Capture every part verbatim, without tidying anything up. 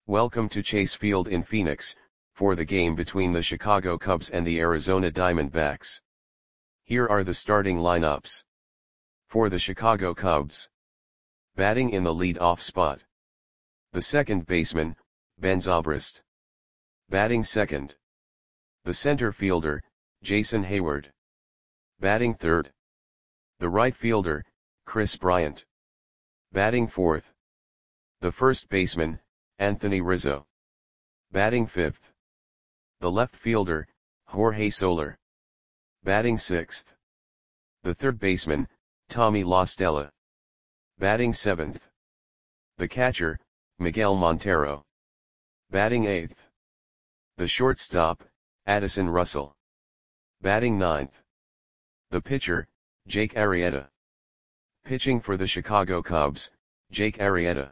Welcome to Chase Field in Phoenix, for the game between the Chicago Cubs and the Arizona Diamondbacks. Here are the starting lineups. For the Chicago Cubs. Batting in the lead-off spot. The second baseman, Ben Zobrist. Batting second. The center fielder, Jason Heyward. Batting third. The right fielder, Kris Bryant. Batting fourth. The first baseman, Anthony Rizzo. Batting fifth. The left fielder, Jorge Soler. Batting sixth. The third baseman, Tommy La Stella. Batting seventh. The catcher, Miguel Montero. Batting eighth. The shortstop, Addison Russell. Batting ninth. The pitcher, Jake Arrieta. Pitching for the Chicago Cubs, Jake Arrieta.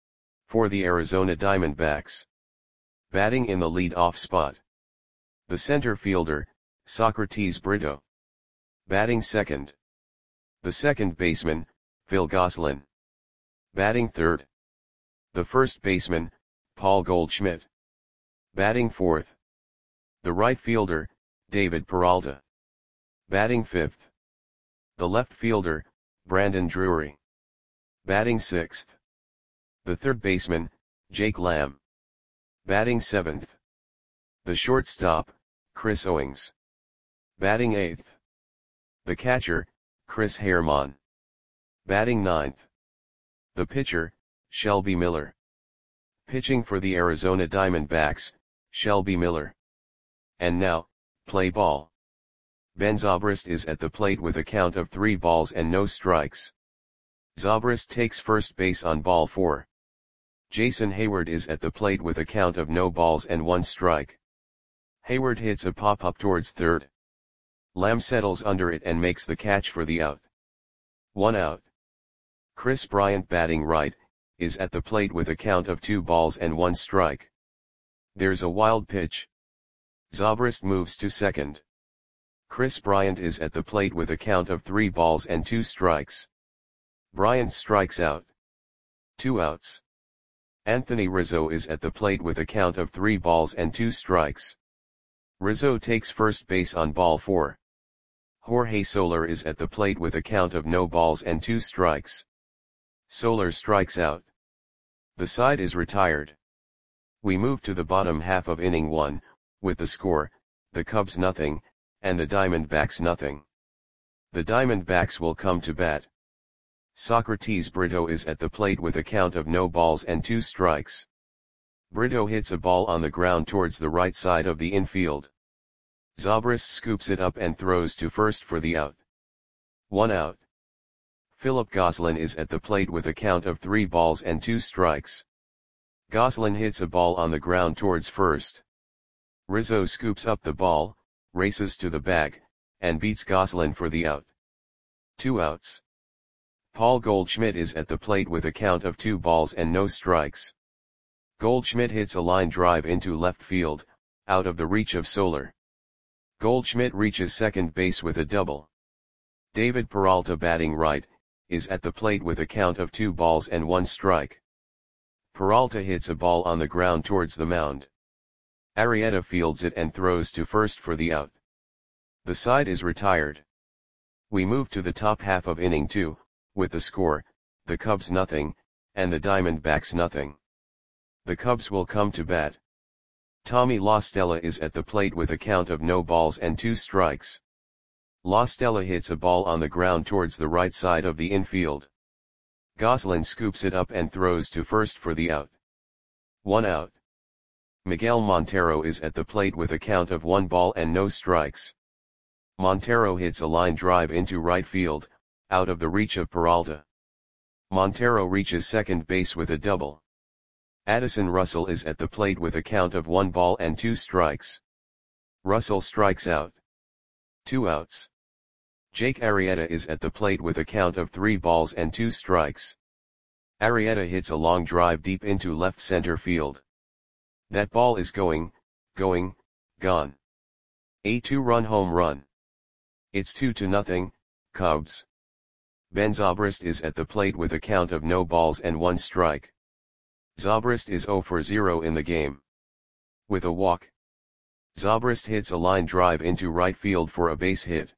For the Arizona Diamondbacks. Batting in the lead-off spot. The center fielder, Socrates Brito. Batting second. The second baseman, Phil Gosselin. Batting third. The first baseman, Paul Goldschmidt. Batting fourth. The right fielder, David Peralta. Batting fifth. The left fielder, Brandon Drury. Batting sixth. The third baseman, Jake Lamb. Batting seventh. The shortstop, Chris Owings. Batting eighth. The catcher, Chris Herrmann. Batting ninth. The pitcher, Shelby Miller. Pitching for the Arizona Diamondbacks, Shelby Miller. And now, play ball. Ben Zobrist is at the plate with a count of three balls and no strikes. Zobrist takes first base on ball four. Jason Heyward is at the plate with a count of no balls and one strike. Heyward hits a pop-up towards third. Lamb settles under it and makes the catch for the out. One out. Kris Bryant, batting right, is at the plate with a count of two balls and one strike. There's a wild pitch. Zobrist moves to second. Kris Bryant is at the plate with a count of three balls and two strikes. Bryant strikes out. Two outs. Anthony Rizzo is at the plate with a count of three balls and two strikes. Rizzo takes first base on ball four. Jorge Soler is at the plate with a count of no balls and two strikes. Soler strikes out. The side is retired. We move to the bottom half of inning one, with the score, the Cubs nothing, and the Diamondbacks nothing. The Diamondbacks will come to bat. Socrates Brito is at the plate with a count of no balls and two strikes. Brito hits a ball on the ground towards the right side of the infield. Zobrist scoops it up and throws to first for the out. One out. Philip Gosselin is at the plate with a count of three balls and two strikes. Gosselin hits a ball on the ground towards first. Rizzo scoops up the ball, races to the bag, and beats Gosselin for the out. Two outs. Paul Goldschmidt is at the plate with a count of two balls and no strikes. Goldschmidt hits a line drive into left field, out of the reach of Soler. Goldschmidt reaches second base with a double. David Peralta, batting right, is at the plate with a count of two balls and one strike. Peralta hits a ball on the ground towards the mound. Arrieta fields it and throws to first for the out. The side is retired. We move to the top half of inning two, with the score, the Cubs nothing, and the Diamondbacks nothing. The Cubs will come to bat. Tommy La Stella is at the plate with a count of no balls and two strikes. La Stella hits a ball on the ground towards the right side of the infield. Gosselin scoops it up and throws to first for the out. One out. Miguel Montero is at the plate with a count of one ball and no strikes. Montero hits a line drive into right field, out of the reach of Peralta. Montero reaches second base with a double. Addison Russell is at the plate with a count of one ball and two strikes. Russell strikes out. Two outs. Jake Arrieta is at the plate with a count of three balls and two strikes. Arrieta hits a long drive deep into left center field. That ball is going, going, gone. A two-run home run. It's two to nothing, Cubs. Ben Zobrist is at the plate with a count of no balls and one strike. Zobrist is zero for zero in the game. With a walk, Zobrist hits a line drive into right field for a base hit.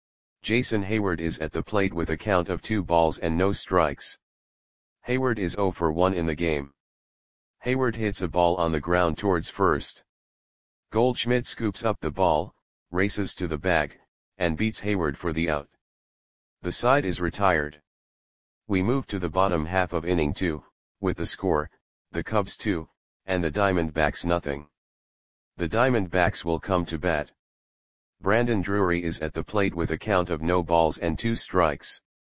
Jason Heyward is at the plate with a count of two balls and no strikes. Heyward is zero for one in the game. Heyward hits a ball on the ground towards first. Goldschmidt scoops up the ball, races to the bag, and beats Heyward for the out. The side is retired. We move to the bottom half of inning two, with the score, the Cubs two, and the Diamondbacks nothing. The Diamondbacks will come to bat. Brandon Drury is at the plate with a count of no balls and two strikes.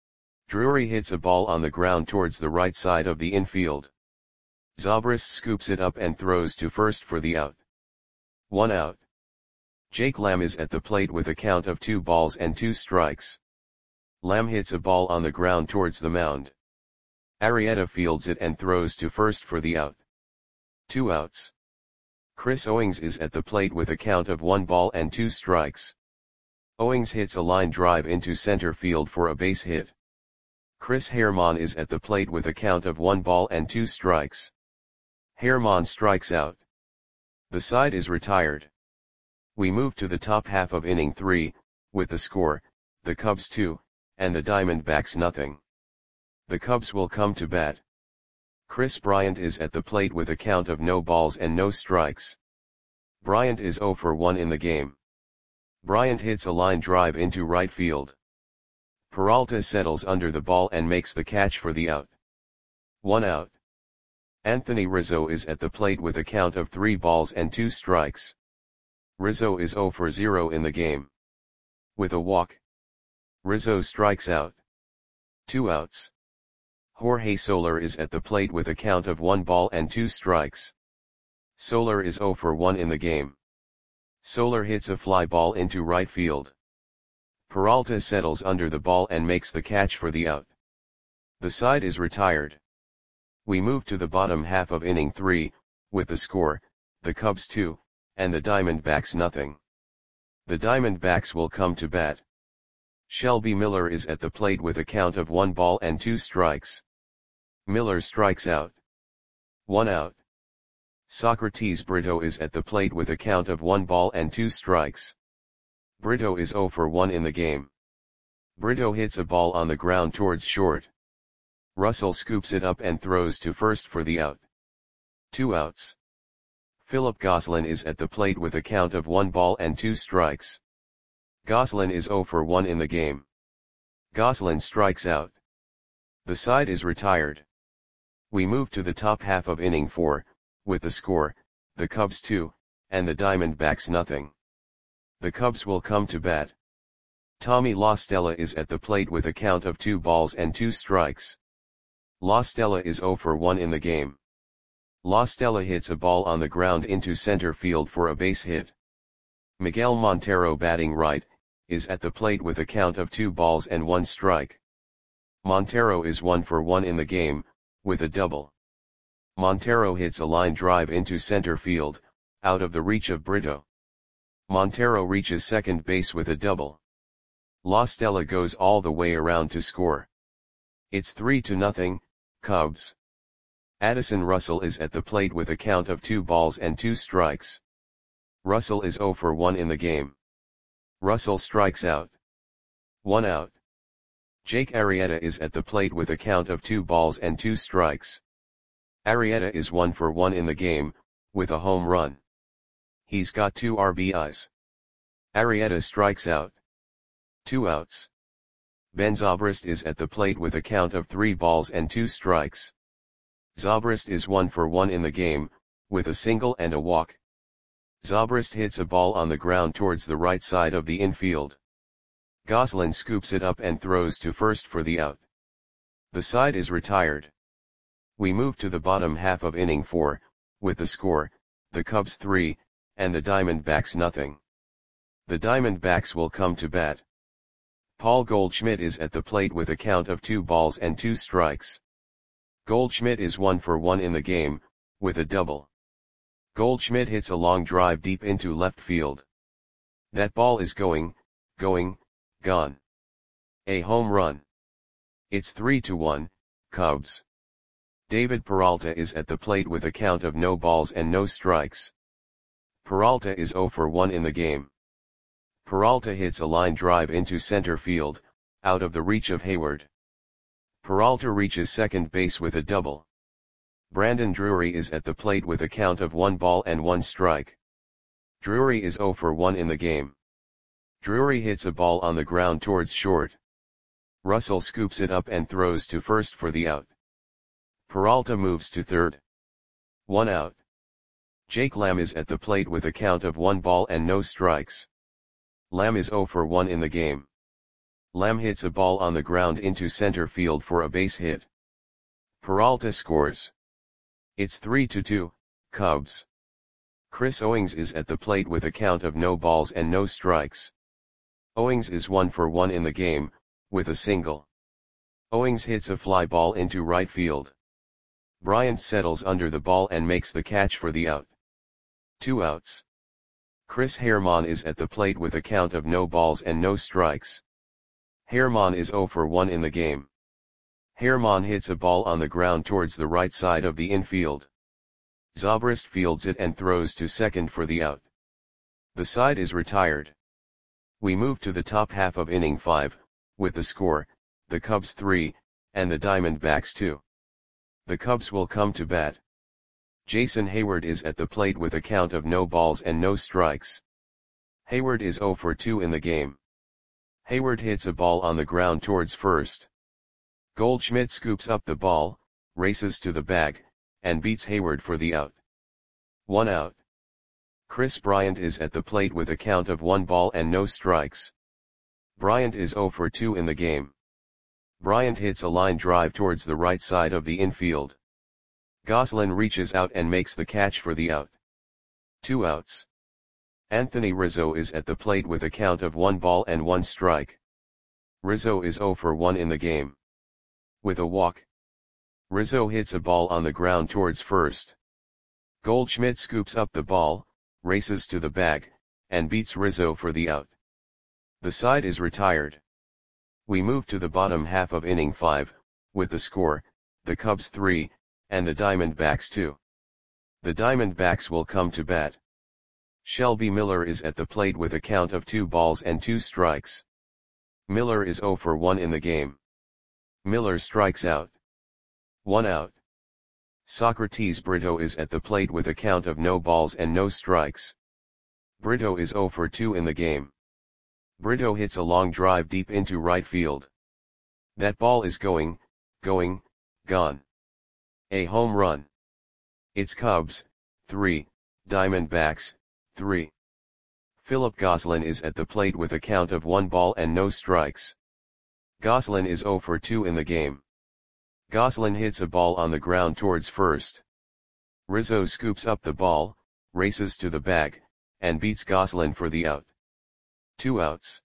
Drury hits a ball on the ground towards the right side of the infield. Zobrist scoops it up and throws to first for the out. One out. Jake Lamb is at the plate with a count of two balls and two strikes. Lamb hits a ball on the ground towards the mound. Arrieta fields it and throws to first for the out. Two outs. Chris Owings is at the plate with a count of one ball and two strikes. Owings hits a line drive into center field for a base hit. Chris Herrmann is at the plate with a count of one ball and two strikes. Herrmann strikes out. The side is retired. We move to the top half of inning three, with the score, the Cubs two, and the Diamondbacks nothing. The Cubs will come to bat. Chris Bryant is at the plate with a count of no balls and no strikes. Bryant is zero for one in the game. Bryant hits a line drive into right field. Peralta settles under the ball and makes the catch for the out. One out. Anthony Rizzo is at the plate with a count of three balls and two strikes. Rizzo is zero for zero in the game. With a walk, Rizzo strikes out. Two outs. Jorge Soler is at the plate with a count of one ball and two strikes. Soler is zero for one in the game. Soler hits a fly ball into right field. Peralta settles under the ball and makes the catch for the out. The side is retired. We move to the bottom half of inning three, with the score, the Cubs two, and the Diamondbacks nothing. The Diamondbacks will come to bat. Shelby Miller is at the plate with a count of one ball and two strikes. Miller strikes out. One out. Socrates Brito is at the plate with a count of one ball and two strikes. Brito is zero for one in the game. Brito hits a ball on the ground towards short. Russell scoops it up and throws to first for the out. Two outs. Philip Gosselin is at the plate with a count of one ball and two strikes. Gosselin is zero for one in the game. Gosselin strikes out. The side is retired. We move to the top half of inning four, with the score, the Cubs two, and the Diamondbacks nothing. The Cubs will come to bat. Tommy La Stella is at the plate with a count of two balls and two strikes. La Stella is zero for one in the game. La Stella hits a ball on the ground into center field for a base hit. Miguel Montero, batting right, is at the plate with a count of two balls and one strike. Montero is one for one in the game, with a double. Montero hits a line drive into center field, out of the reach of Brito. Montero reaches second base with a double. La Stella goes all the way around to score. It's three to nothing, Cubs. Addison Russell is at the plate with a count of two balls and two strikes. Russell is zero for one in the game. Russell strikes out. One out. Jake Arrieta is at the plate with a count of two balls and two strikes. Arrieta is one for one in the game, with a home run. He's got two R B Is. Arrieta strikes out. Two outs. Ben Zobrist is at the plate with a count of three balls and two strikes. Zobrist is one for one in the game, with a single and a walk. Zobrist hits a ball on the ground towards the right side of the infield. Gosselin scoops it up and throws to first for the out. The side is retired. We move to the bottom half of inning four, with the score, the Cubs three, and the Diamondbacks nothing. The Diamondbacks will come to bat. Paul Goldschmidt is at the plate with a count of two balls and two strikes. Goldschmidt is one for one in the game, with a double. Goldschmidt hits a long drive deep into left field. That ball is going, going, gone. A home run. It's three to one, Cubs. David Peralta is at the plate with a count of no balls and no strikes. Peralta is zero for one in the game. Peralta hits a line drive into center field, out of the reach of Hayward. Peralta reaches second base with a double. Brandon Drury is at the plate with a count of one ball and one strike. Drury is zero for one in the game. Drury hits a ball on the ground towards short. Russell scoops it up and throws to first for the out. Peralta moves to third. One out. Jake Lamb is at the plate with a count of one ball and no strikes. Lamb is zero for one in the game. Lamb hits a ball on the ground into center field for a base hit. Peralta scores. It's three to two, Cubs. Chris Owings is at the plate with a count of no balls and no strikes. Owings is one for one in the game, with a single. Owings hits a fly ball into right field. Bryant settles under the ball and makes the catch for the out. Two outs. Chris Herrmann is at the plate with a count of no balls and no strikes. Herrmann is zero for one in the game. Herrmann hits a ball on the ground towards the right side of the infield. Zobrist fields it and throws to second for the out. The side is retired. We move to the top half of inning five, with the score, the Cubs three, and the Diamondbacks two. The Cubs will come to bat. Jason Hayward is at the plate with a count of no balls and no strikes. Hayward is zero for two in the game. Hayward hits a ball on the ground towards first. Goldschmidt scoops up the ball, races to the bag, and beats Hayward for the out. One out. Chris Bryant is at the plate with a count of one ball and no strikes. Bryant is zero for two in the game. Bryant hits a line drive towards the right side of the infield. Goslin reaches out and makes the catch for the out. Two outs. Anthony Rizzo is at the plate with a count of one ball and one strike. Rizzo is zero for one in the game. With a walk. Rizzo hits a ball on the ground towards first. Goldschmidt scoops up the ball, races to the bag, and beats Rizzo for the out. The side is retired. We move to the bottom half of inning five, with the score, the Cubs three, and the Diamondbacks two. The Diamondbacks will come to bat. Shelby Miller is at the plate with a count of two balls and two strikes. Miller is zero for one in the game. Miller strikes out. One out. Socrates Brito is at the plate with a count of no balls and no strikes. Brito is zero for two in the game. Brito hits a long drive deep into right field. That ball is going, going, gone. A home run. It's Cubs, three, Diamondbacks, three. Philip Goslin is at the plate with a count of one ball and no strikes. Goslin is zero for two in the game. Goslin hits a ball on the ground towards first. Rizzo scoops up the ball, races to the bag, and beats Goslin for the out. Two outs.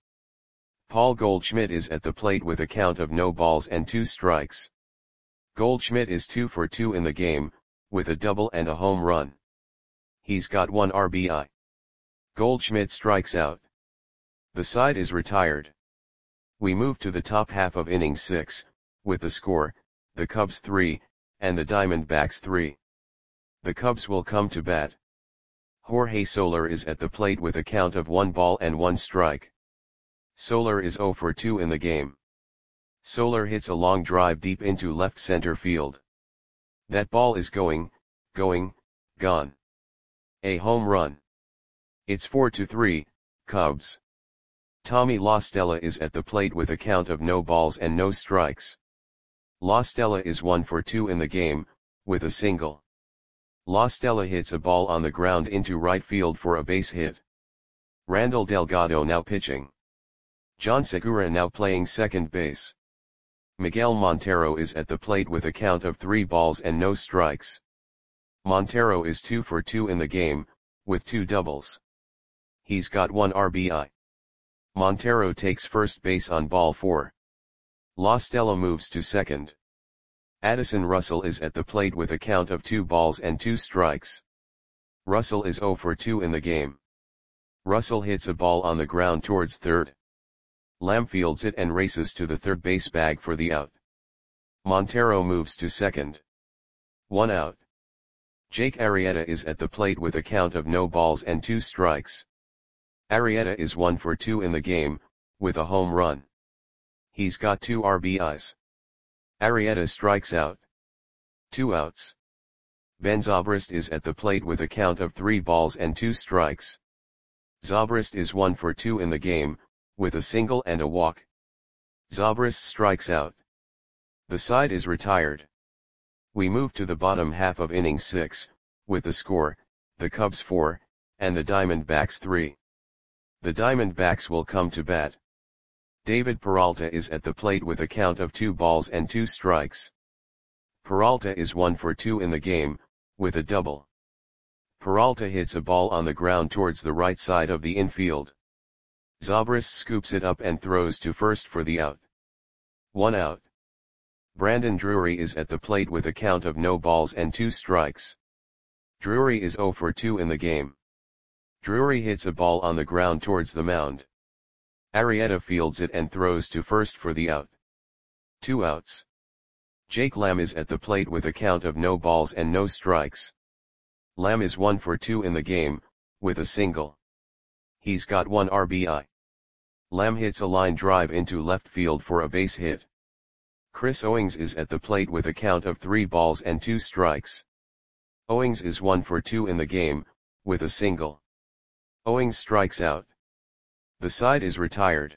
Paul Goldschmidt is at the plate with a count of no balls and two strikes. Goldschmidt is two for two in the game, with a double and a home run. He's got one R B I. Goldschmidt strikes out. The side is retired. We move to the top half of inning six, with the score, the Cubs three, and the Diamondbacks three. The Cubs will come to bat. Jorge Soler is at the plate with a count of one ball and one strike. Soler is zero for two in the game. Soler hits a long drive deep into left center field. That ball is going, going, gone. A home run. It's four to three, Cubs. Tommy La Stella is at the plate with a count of no balls and no strikes. La Stella is one for two in the game, with a single. La Stella hits a ball on the ground into right field for a base hit. Randall Delgado now pitching. John Segura now playing second base. Miguel Montero is at the plate with a count of three balls and no strikes. Montero is two for two in the game, with two doubles. He's got one R B I. Montero takes first base on ball four. La Stella moves to second. Addison Russell is at the plate with a count of two balls and two strikes. Russell is zero for two in the game. Russell hits a ball on the ground towards third. Lamb fields it and races to the third base bag for the out. Montero moves to second. One out. Jake Arrieta is at the plate with a count of no balls and two strikes. Arrieta is one for two in the game, with a home run. He's got two R B Is. Arrieta strikes out. Two outs. Ben Zobrist is at the plate with a count of three balls and two strikes. Zobrist is one for two in the game, with a single and a walk. Zobrist strikes out. The side is retired. We move to the bottom half of inning six, with the score, the Cubs four, and the Diamondbacks three. The Diamondbacks will come to bat. David Peralta is at the plate with a count of two balls and two strikes. Peralta is one for two in the game, with a double. Peralta hits a ball on the ground towards the right side of the infield. Zobrist scoops it up and throws to first for the out. One out. Brandon Drury is at the plate with a count of no balls and two strikes. Drury is zero for two in the game. Drury hits a ball on the ground towards the mound. Arrieta fields it and throws to first for the out. Two outs. Jake Lamb is at the plate with a count of no balls and no strikes. Lamb is one for two in the game, with a single. He's got one R B I. Lamb hits a line drive into left field for a base hit. Chris Owings is at the plate with a count of three balls and two strikes. Owings is one for two in the game, with a single. Owings strikes out. The side is retired.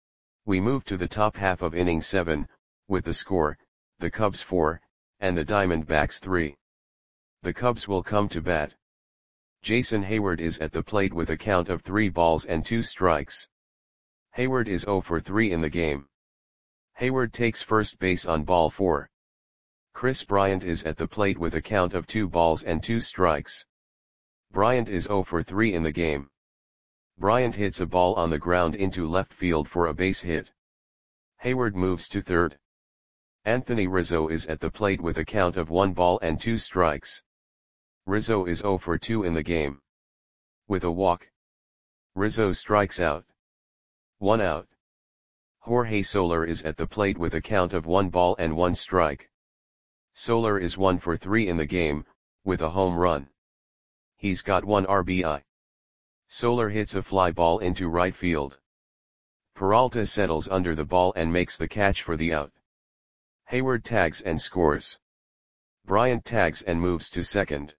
We move to the top half of inning seven, with the score, the Cubs four, and the Diamondbacks three. The Cubs will come to bat. Jason Heyward is at the plate with a count of three balls and two strikes. Heyward is zero for three in the game. Heyward takes first base on ball four. Chris Bryant is at the plate with a count of two balls and two strikes. Bryant is zero for three in the game. Bryant hits a ball on the ground into left field for a base hit. Heyward moves to third. Anthony Rizzo is at the plate with a count of one ball and two strikes. Rizzo is zero for two in the game. With a walk. Rizzo strikes out. One out. Jorge Soler is at the plate with a count of one ball and one strike. Soler is one for three in the game, with a home run. He's got one R B I. Soler hits a fly ball into right field. Peralta settles under the ball and makes the catch for the out. Heyward tags and scores. Bryant tags and moves to second.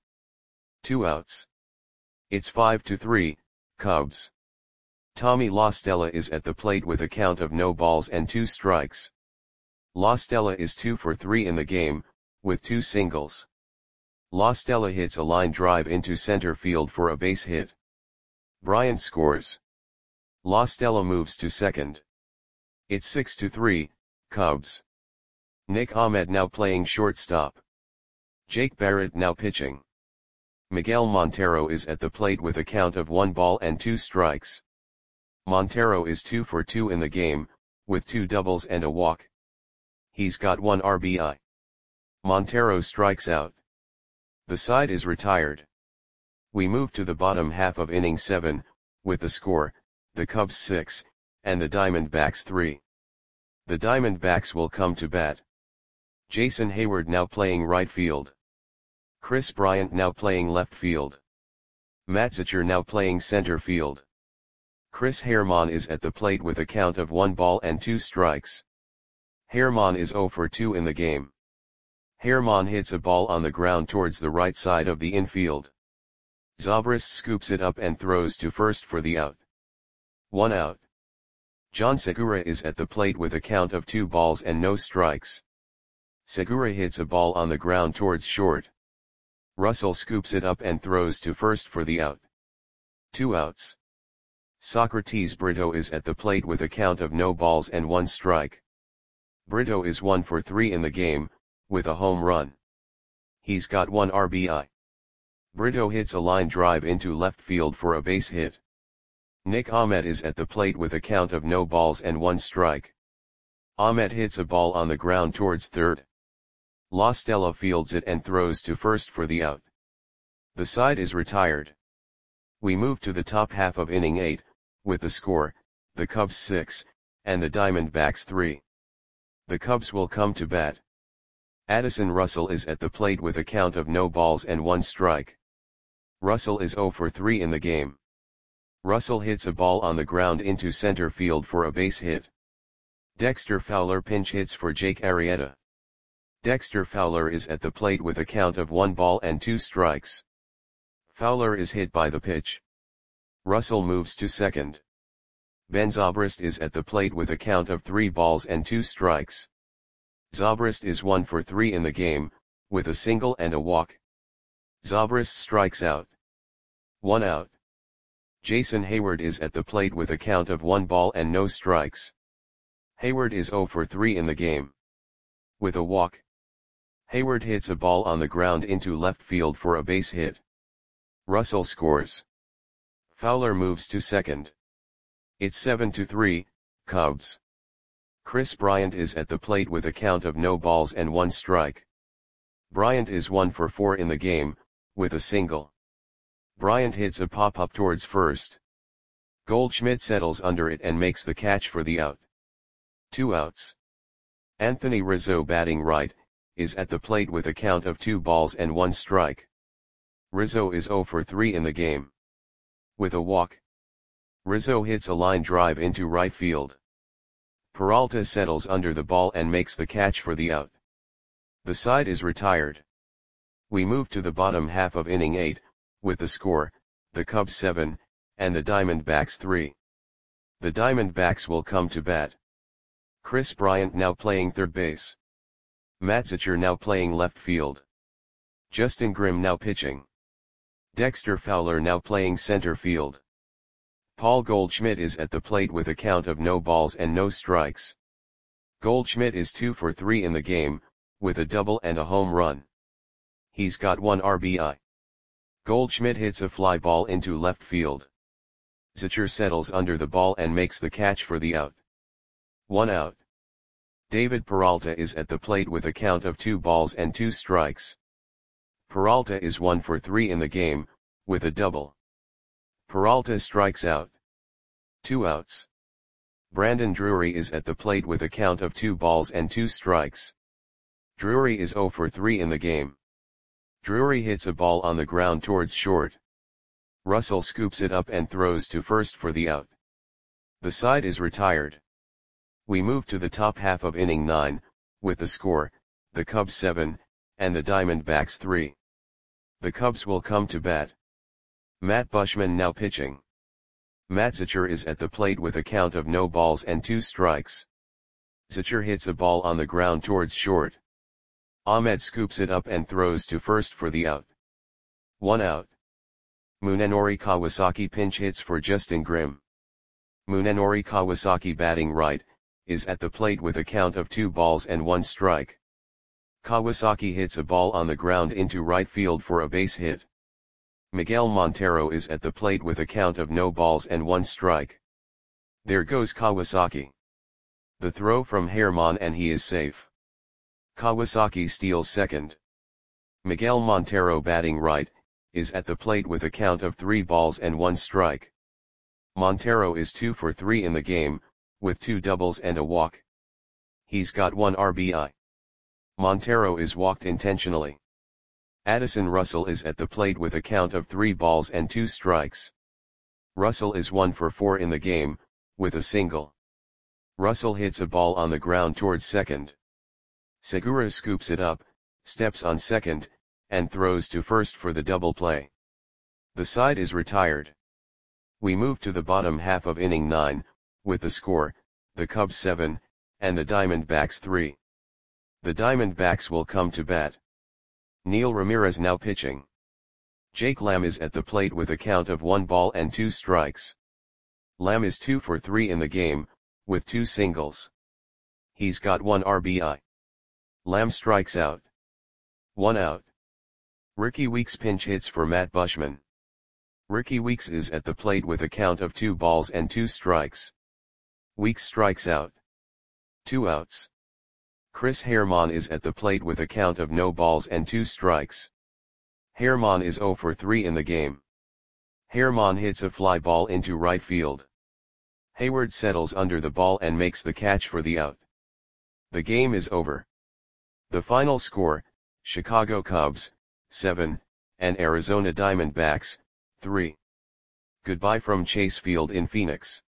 Two outs. It's five to three, Cubs. Tommy La Stella is at the plate with a count of no balls and two strikes. La Stella is two for three in the game, with two singles. La Stella hits a line drive into center field for a base hit. Bryant scores. La Stella moves to second. It's six to three, Cubs. Nick Ahmed now playing shortstop. Jake Barrett now pitching. Miguel Montero is at the plate with a count of one ball and two strikes. Montero is two for two in the game, with two doubles and a walk. He's got one R B I. Montero strikes out. The side is retired. We move to the bottom half of inning seven, with the score, the Cubs six, and the Diamondbacks three. The Diamondbacks will come to bat. Jason Heyward now playing right field. Chris Bryant now playing left field. Matt Zitcher now playing center field. Chris Herrmann is at the plate with a count of one ball and two strikes. Herrmann is zero for two in the game. Herrmann hits a ball on the ground towards the right side of the infield. Zobrist scoops it up and throws to first for the out. One out. John Segura is at the plate with a count of two balls and no strikes. Segura hits a ball on the ground towards short. Russell scoops it up and throws to first for the out. Two outs. Socrates Brito is at the plate with a count of no balls and one strike. Brito is one for three in the game, with a home run. He's got one R B I. Brito hits a line drive into left field for a base hit. Nick Ahmed is at the plate with a count of no balls and one strike. Ahmed hits a ball on the ground towards third. La Stella fields it and throws to first for the out. The side is retired. We move to the top half of inning eight, with the score, the Cubs six, and the Diamondbacks three. The Cubs will come to bat. Addison Russell is at the plate with a count of no balls and one strike. Russell is zero for three in the game. Russell hits a ball on the ground into center field for a base hit. Dexter Fowler pinch hits for Jake Arrieta. Dexter Fowler is at the plate with a count of one ball and two strikes. Fowler is hit by the pitch. Russell moves to second. Ben Zobrist is at the plate with a count of three balls and two strikes. Zobrist is one for three in the game, with a single and a walk. Zobrist strikes out. One out. Jason Heyward is at the plate with a count of one ball and no strikes. Heyward is zero for three in the game. With a walk. Heyward hits a ball on the ground into left field for a base hit. Russell scores. Fowler moves to second. It's seven to three, Cubs. Chris Bryant is at the plate with a count of no balls and one strike. Bryant is one for four in the game, with a single. Bryant hits a pop-up towards first. Goldschmidt settles under it and makes the catch for the out. Two outs. Anthony Rizzo, batting right, is at the plate with a count of two balls and one strike. Rizzo is zero for three in the game. With a walk. Rizzo hits a line drive into right field. Peralta settles under the ball and makes the catch for the out. The side is retired. We move to the bottom half of inning eight, with the score, the Cubs seven, and the Diamondbacks three. The Diamondbacks will come to bat. Chris Bryant now playing third base. Matt Zachor now playing left field. Justin Grimm now pitching. Dexter Fowler now playing center field. Paul Goldschmidt is at the plate with a count of no balls and no strikes. Goldschmidt is two for three in the game, with a double and a home run. He's got one R B I. Goldschmidt hits a fly ball into left field. Zachor settles under the ball and makes the catch for the out. One out. David Peralta is at the plate with a count of two balls and two strikes. Peralta is one for three in the game, with a double. Peralta strikes out. Two outs. Brandon Drury is at the plate with a count of two balls and two strikes. Drury is zero for three in the game. Drury hits a ball on the ground towards short. Russell scoops it up and throws to first for the out. The side is retired. We move to the top half of inning nine, with the score, the Cubs seven, and the Diamondbacks three. The Cubs will come to bat. Matt Bushman now pitching. Matt Zachor is at the plate with a count of no balls and two strikes. Zachor hits a ball on the ground towards short. Ahmed scoops it up and throws to first for the out. One out. Munenori Kawasaki pinch hits for Justin Grimm. Munenori Kawasaki, batting right, is at the plate with a count of two balls and one strike. Kawasaki hits a ball on the ground into right field for a base hit. Miguel Montero is at the plate with a count of no balls and one strike. There goes Kawasaki. The throw from Herman and he is safe. Kawasaki steals second. Miguel Montero, batting right, is at the plate with a count of three balls and one strike. Montero is two for three in the game, with two doubles and a walk. He's got one R B I. Montero is walked intentionally. Addison Russell is at the plate with a count of three balls and two strikes. Russell is one for four in the game, with a single. Russell hits a ball on the ground towards second. Segura scoops it up, steps on second, and throws to first for the double play. The side is retired. We move to the bottom half of inning nine, with the score, the Cubs seven, and the Diamondbacks three. The Diamondbacks will come to bat. Neil Ramirez now pitching. Jake Lamb is at the plate with a count of one ball and two strikes. Lamb is two for three in the game, with two singles. He's got one R B I. Lamb strikes out. One out. Ricky Weeks pinch hits for Matt Bushman. Ricky Weeks is at the plate with a count of two balls and two strikes. Weeks strikes out. Two outs. Chris Herman is at the plate with a count of no balls and two strikes. Herman is zero for three in the game. Herman hits a fly ball into right field. Heyward settles under the ball and makes the catch for the out. The game is over. The final score, Chicago Cubs, seven, and Arizona Diamondbacks, three. Goodbye from Chase Field in Phoenix.